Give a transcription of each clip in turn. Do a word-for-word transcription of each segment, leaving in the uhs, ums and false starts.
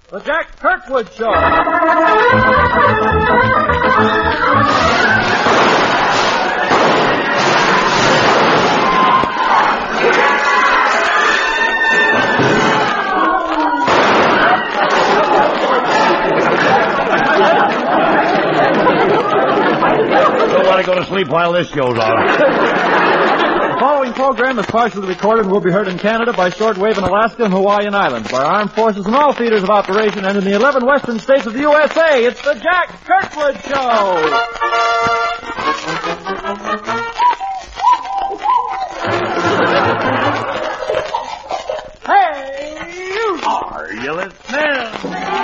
The Jack Kirkwood Show. Don't want to go to sleep while this goes on. The following program is partially recorded and will be heard in Canada by shortwave in Alaska and Hawaiian Islands by armed forces in all theaters of operation and in the eleven western states of the U S A. It's the Jack Kirkwood Show. Hey, you! Are you listening?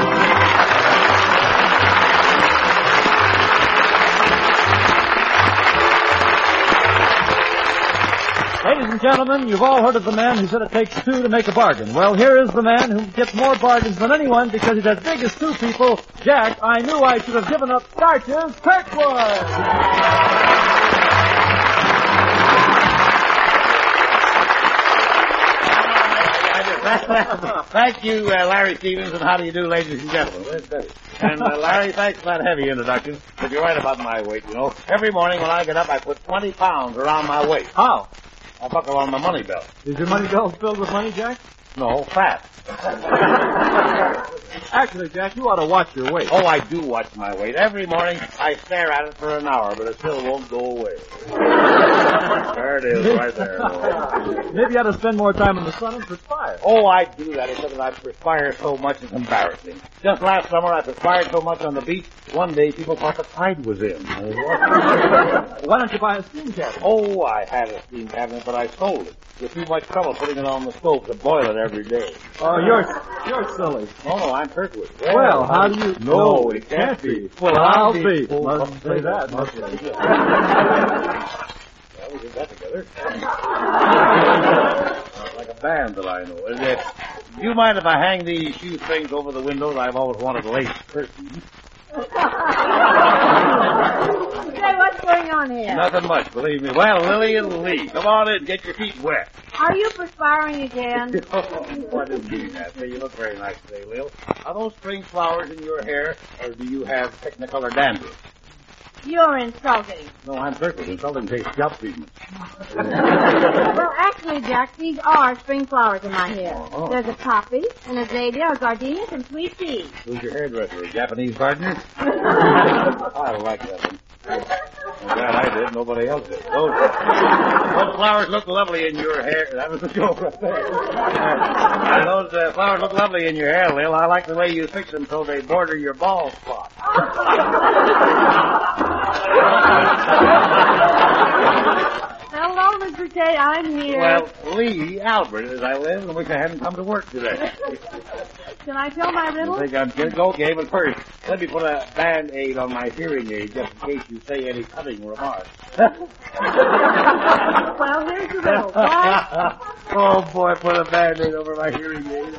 Ladies and gentlemen, you've all heard of the man who said it takes two to make a bargain. Well, here is the man who gets more bargains than anyone because he's as big as two people. Jack, I knew I should have given up starches, Kirkwood! Thank you, uh, Larry Stevens, and how do you do, ladies and gentlemen? And uh, Larry, thanks for that heavy introduction, but you're right about my weight, you know. Every morning when I get up, I put twenty pounds around my waist. How? I buckle on my money belt. Is your money belt filled with money, Jack? No, fat. Actually, Jack, you ought to watch your weight. Oh, I do watch my weight. Every morning I stare at it for an hour, but it still won't go away. There it is, right there. Maybe you ought to spend more time in the sun and perspire. Oh, I do that except that I perspire so much it's embarrassing. Just last summer I perspired so much on the beach, one day people thought the tide was in. Why don't you buy a steam cabinet? Oh, I had a steam cabinet, but I sold it. There's too much trouble putting it on the stove to boil it every day. Oh, you're you're silly. Oh, no, I'm Kirkwood. Well, well how do you... No, no it can't be. Well, I'll be. be. Must say that. Must say that. Well, we did that together. Like a band that I know. Is it? Do you mind if I hang these shoe strings over the windows? I've always wanted lace curtains. Say, what's going on here? Nothing much, believe me. Well, Lily and Lee, come on in, get your feet wet. Are you perspiring again? Oh, I didn't mean that. Say, you look very nice today, Lil. Are those spring flowers in your hair, or do you have Technicolor dandruff? You're insulting. No, I'm Kirkwood. Insulting takes scalp treatment. Well, actually, Jack, these are spring flowers in my hair. Uh-huh. There's a poppy, an azalea, a gardenia, and sweet pea. Who's your hairdresser? A Japanese gardener? I like that one. I'm glad I did. Nobody else did. Those, those flowers look lovely in your hair. That was the joke right there. And those uh, flowers look lovely in your hair, Lil. I like the way you fix them so they border your bald spot. Hello, Mister Tate. I'm here. Well, Lee Albert, as I live, and wish I hadn't come to work today. Can I tell my riddle? You think I'm kidding? Okay, but first, let me put a Band-Aid on my hearing aid just in case you say any cutting remarks. Well, here's the riddle. Why? Oh, boy, put a Band-Aid over my hearing aid.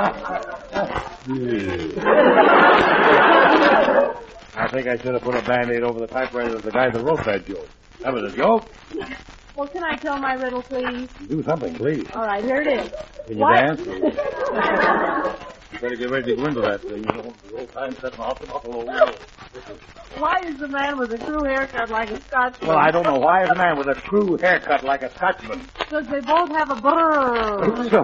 I think I should have put a Band-Aid over the typewriter of the guy that wrote that joke. That was a joke? Well, can I tell my riddle, please? Do something, please. All right, here it is. Can you What? dance? You better get ready to go into that thing. You know, the old time setting off the buffalo wheel. Why is the man with a crew haircut like a Scotsman? Well, I don't know. Why is a man with a crew haircut like a Scotchman? Because they both have a brrrr. So...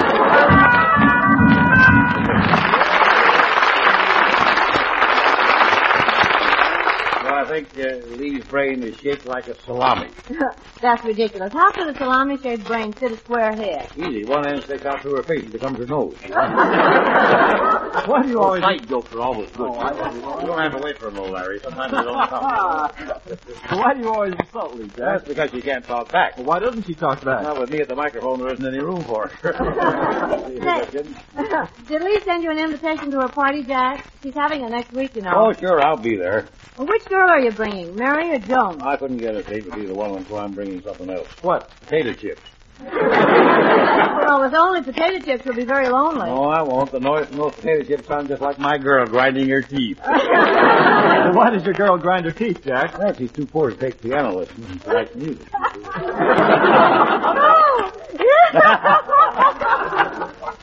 I think uh, Lee's brain is shaped like a salami. That's ridiculous. How could a salami-shaped brain fit a square head? Easy. One end sticks out through her face and becomes her nose. Why do you always... Sight jokes are always good. Oh, you don't have to wait for them, old Larry. Sometimes they don't come. Why do you always insult me, Jack? That's because you can't talk back. Well, why doesn't she talk back? Not with me at the microphone, there isn't any room for her. Say, did Lee send you an invitation to her party, Jack? She's having it next week, you know. Oh, sure, I'll be there. Well, which girl are you bringing, Mary or Joan? I couldn't get a date with either one, so I'm bringing something else. What? Potato chips. Well, with only potato chips, you'll be very lonely. No, I won't. The noise from those potato chips sound just like my girl grinding her teeth. Why does your girl grind her teeth, Jack? Well, she's too poor to take piano lessons. She likes music.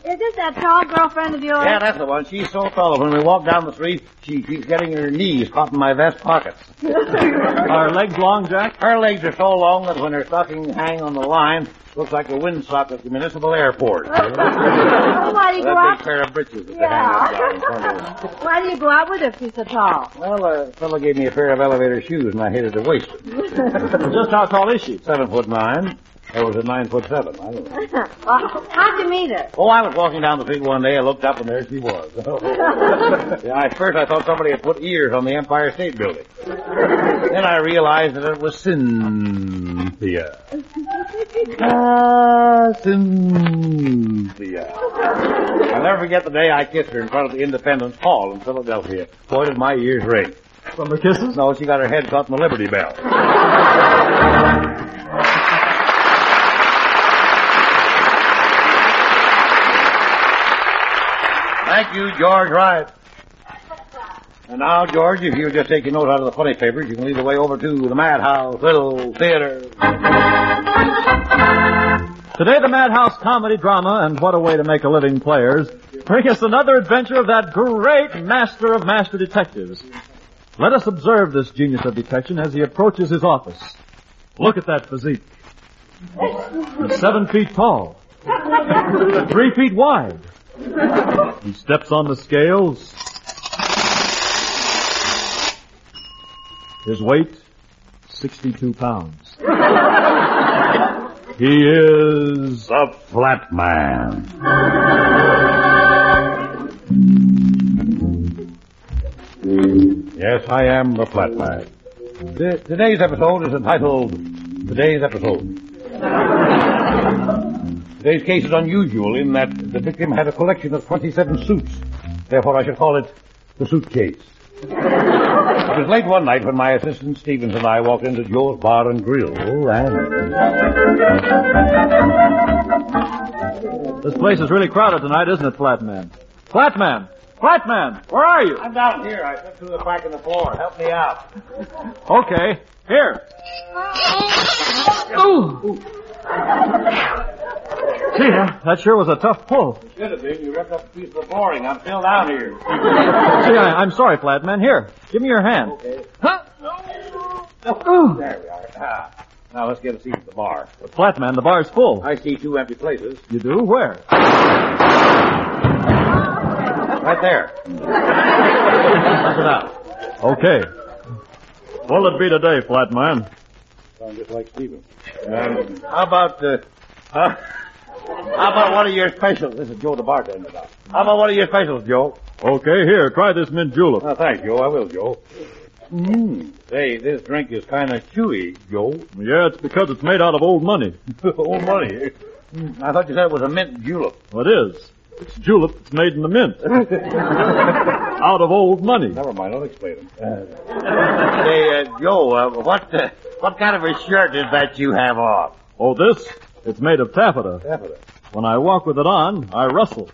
Is this that tall girlfriend of yours? Yeah, that's the one. She's so tall that when we walk down the street, she keeps getting her knees caught in my vest pockets. Are her legs long, Jack? Her legs are so long that when her stockings hang on the line, looks like a windsock at the municipal airport. Well, why do you go That out? big pair of breeches that Yeah. they hang down in front of her. Why do you go out with her if she's so tall? Well, a fellow gave me a pair of elevator shoes, and I hated to waste them. Just how tall is she? Seven foot nine. There was a nine foot seven. I don't know. Well, how'd you meet her? Oh, I was walking down the street one day. I looked up, and there she was. Yeah, at first I thought somebody had put ears on the Empire State Building. Then I realized that it was Cynthia. Ah, Cynthia. I'll never forget the day I kissed her in front of the Independence Hall in Philadelphia. Boy, did my ears ring. From the kisses? No, she got her head caught in the Liberty Bell. Thank you, George Wright. And now, George, if you'll just take your note out of the funny papers, you can lead the way over to the Madhouse Little Theater. Today, the Madhouse comedy drama, and what a way to make a living players, bring us another adventure of that great master of master detectives. Let us observe this genius of detection as he approaches his office. Look at that physique. He's seven feet tall, three feet wide. He steps on the scales. His weight, sixty-two pounds. He is The Flat Man. Yes, I am the Flat Man. Th- today's episode is entitled Today's Episode. Today's case is unusual in that the victim had a collection of twenty-seven suits. Therefore, I should call it the suitcase. It was late one night when my assistant Stevens and I walked into Joe's Bar and Grill, and... This place is really crowded tonight, isn't it, Flatman? Flatman! Flatman! Where are you? I'm down here. I slipped through the crack in the floor. Help me out. Okay. Here. Ooh. Gee, that, that sure was a tough pull. Should have been. You ripped up a piece of the flooring. I'm still down here. Gee, I, I'm sorry, Flatman. Here, give me your hand. Okay. Huh? Ooh. There we are. Ah. Now let's get a seat at the bar. But Flatman, the bar's full. I see two empty places. You do? Where? Right there. Knock it out. Okay. What'll it be today, Flatman? Sounds just like Stevens. Um, how about, uh, uh, how about one of your specials? This is Joe the bartender now. How about one of your specials, Joe? Okay, here, try this mint julep. Oh, thanks, Joe. I will, Joe. Mmm. Say, this drink is kind of chewy, Joe. Yeah, it's because it's made out of old money. Old money. Mm, I thought you said it was a mint julep. Well, it is. It's julep that's made in the mint. Out of old money. Never mind, I'll explain it. Uh, say, uh, Joe, uh, what, uh, what kind of a shirt is that you have on? Oh, this? It's made of taffeta. Taffeta. When I walk with it on, I rustle.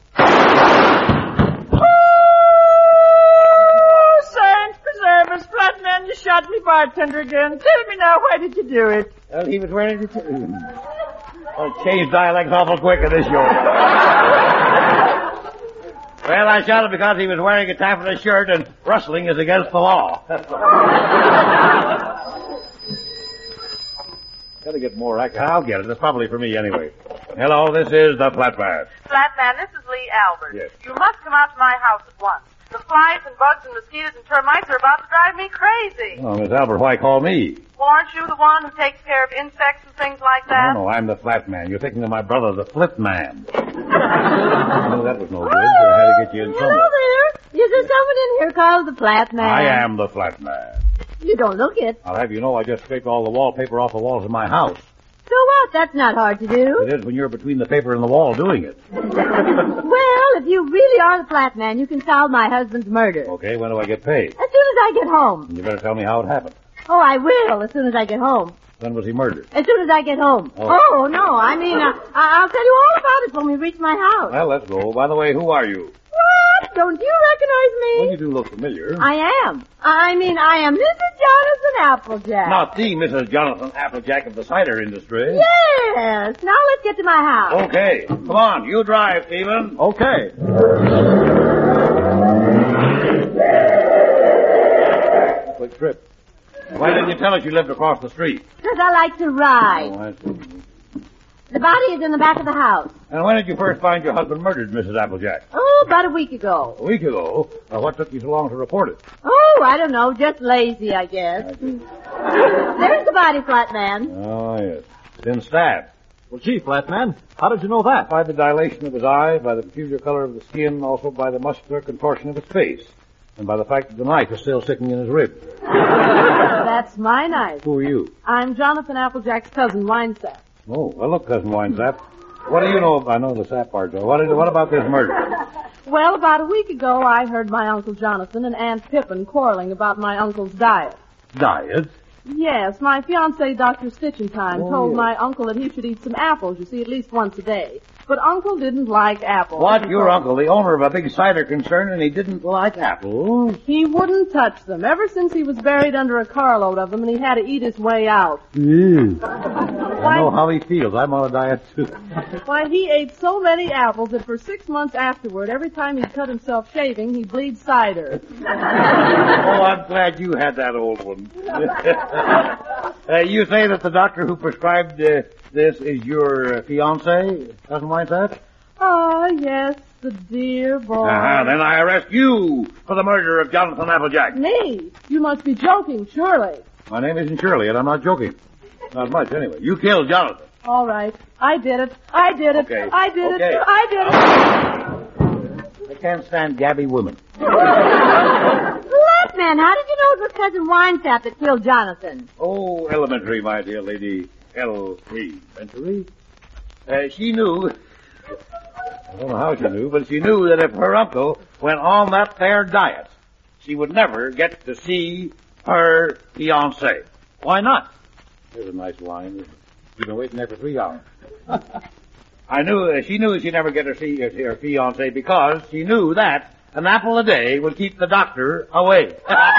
Oh, saints preserve us, Flatman, you shot me bartender again. Tell me now, why did you do it? Well, he was wearing it. Well, change dialects awful quick in this show. Well, I shot him because he was wearing a taffeta shirt and rustling is against the law. Gotta get more act. I'll get it. It's probably for me anyway. Hello, this is the Flatman. Flatman, this is Lee Albert. Yes. You must come out to my house at once. The flies and bugs and mosquitoes and termites are about to drive me crazy. Oh, Miss Albert, why call me? Well, aren't you the one who takes care of insects and things like that? No, no, I'm the Flatman. You're thinking of my brother, the Flip Man. No, that was no good. I had to get you in Hello somewhere. there. Is there someone in here called the Flat Man? I am the Flatman. You don't look it. I'll have you know I just scraped all the wallpaper off the walls of my house. So what? That's not hard to do. It is when you're between the paper and the wall doing it. Well, if you really are the Flat Man, you can solve my husband's murder. Okay, when do I get paid? As soon as I get home. You better tell me how it happened. Oh, I will, as soon as I get home. When was he murdered? As soon as I get home. Oh. Oh, no, I mean, uh, I- I'll tell you all about it when we reach my house. Well, let's go. By the way, who are you? What? Don't you recognize me? Well, you do look familiar. I am. I mean, I am Missus Jonathan Applejack. Not the Missus Jonathan Applejack of the cider industry. Yes. Now let's get to my house. Okay. Come on, you drive, Stephen. Okay. Quick trip. Why didn't you tell us you lived across the street? Because I like to ride. Oh, I see. The body is in the back of the house. And when did you first find your husband murdered, Missus Applejack? Oh, about a week ago. A week ago. Uh, what took you so long to report it? Oh, I don't know. Just lazy, I guess. I see. There's the body, flat man. Oh, yes. Been stabbed. Well, gee, Flatman, how did you know that? By the dilation of his eye, by the peculiar color of the skin, also by the muscular contortion of his face, and by the fact that the knife is still sticking in his rib. That's my knife. Who are you? I'm Jonathan Applejack's cousin, Winesap. Oh, well, look, Cousin Winesap. What do you know? I know the sap part, though. What, is, what about this murder? Well, about a week ago, I heard my Uncle Jonathan and Aunt Pippin quarreling about my uncle's diet. Diet? Yes, my fiancé, Doctor Stitchentime, Oh, told yes. my uncle that he should eat some apples, you see, at least once a day. But Uncle didn't like apples. What? He Your told- uncle, the owner of a big cider concern, and he didn't like apples? He wouldn't touch them, ever since he was buried under a carload of them and he had to eat his way out. Mm. I know how he feels. I'm on a diet, too. Why, he ate so many apples that for six months afterward, every time he'd cut himself shaving, he'd bleed cider. Oh, I'm glad you had that old one. uh, you say that the doctor who prescribed uh, this is your uh, fiancé, Cousin Winesap? Ah, yes, the dear boy. Uh-huh. Then I arrest you for the murder of Jonathan Applejack. Me? You must be joking, surely. My name isn't Shirley, and I'm not joking. Not much, anyway. You killed Jonathan. All right. I did it. I did it. Okay. I did Okay. it. I did it. I can't stand gabby women. Flatman, how did you know it was Cousin Winesap that killed Jonathan? Oh, elementary, my dear lady. Elementary? Uh, she knew... I don't know how she knew, but she knew that if her uncle went on that fair diet, she would never get to see her fiancé. Why not? There's a nice line. You've been waiting there for three hours. I knew, uh, she knew she'd never get to see her, her fiancé because she knew that an apple a day would keep the doctor away.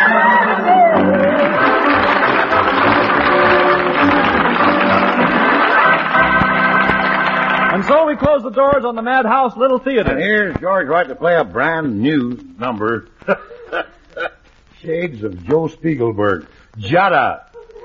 And so we close the doors on the Madhouse Little Theater. And here's George Wright to play a brand new number. Shades of Joe Spiegelberg. Jada.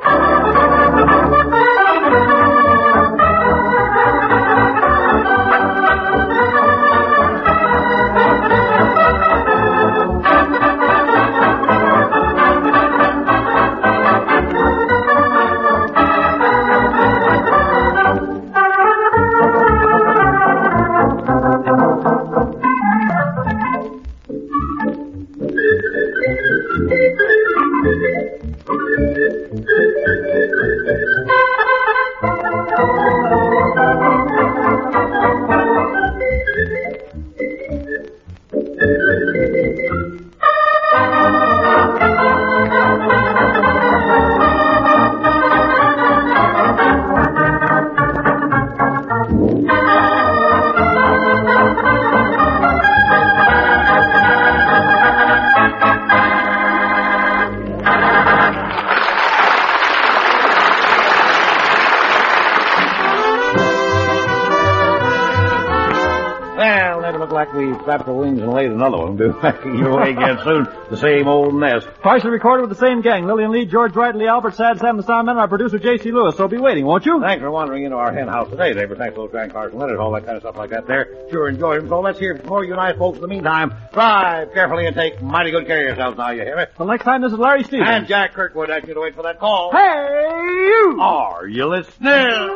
Well, never look like we flapped our wings and laid another one. Be making your way again soon. The same old nest. Partially recorded with the same gang, Lillian Lee, George Wright, Lee Albert, Sad Sam, the Soundman, and our producer, J C. Lewis. So be waiting, won't you? Thanks for wandering into our hen house today, David. Thanks for those grand cars and letters, all that kind of stuff like that there. Sure enjoyed them. So let's hear from more of you nice folks. In the meantime, drive carefully and take mighty good care of yourselves now, you hear me? Till next time, this is Larry Stevens. And Jack Kirkwood asks you to wait for that call. Hey, you! Are you listening?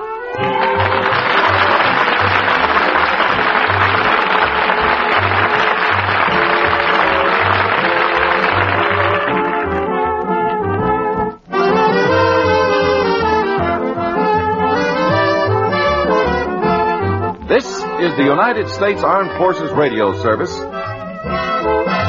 This is the United States Armed Forces Radio Service.